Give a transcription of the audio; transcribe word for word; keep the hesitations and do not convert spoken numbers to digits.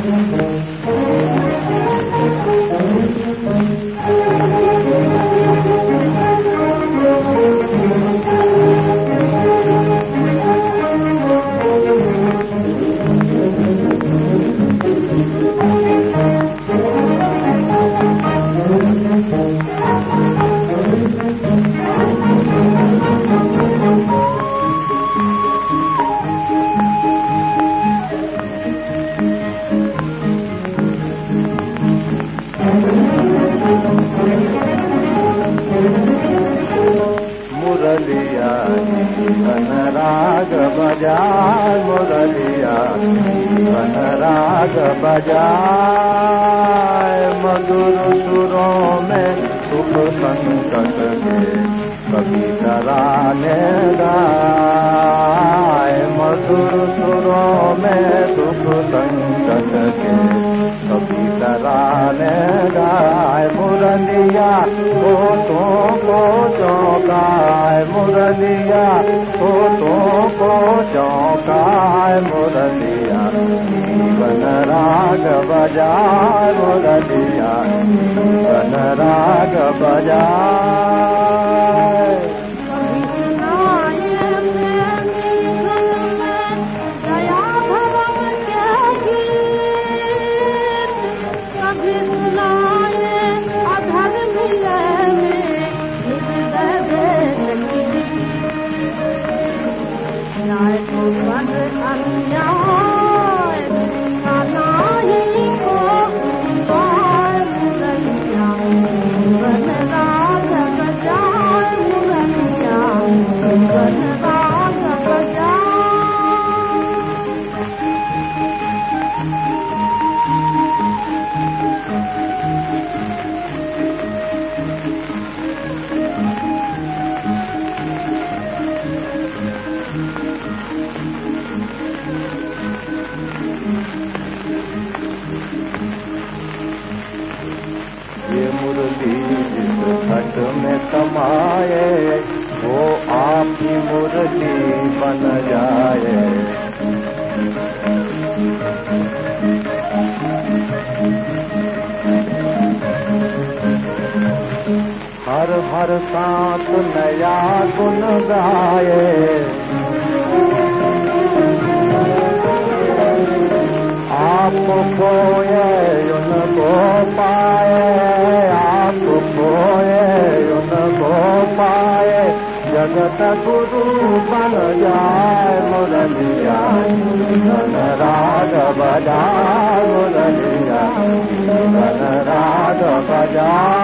मुरलिया जीवन राग बजाए, मुरलिया जीवन राग बजाए। मधुर सुरों में सुख संकट के कभी तराने गाए, मधुर सुरों में सुख संकट के कभी तराने गाए। मुरलिया होठों को चौंकाए, मुरलिया होठों को चौंकाए। मुरलिया जीवन राग बजाए, मुरलिया जीवन राग बजाए। ये मुरली जिस घट में समाये, वो आपकी मुरली बन जाए। हर हर सांस नया गुन गाए, आप खोए उनको पाए, आप खोए उनको पाए। जगत गुरु बन जाए, मुरलिया जीवन राग बजाए, मुरलिया जीवन राग बजाए।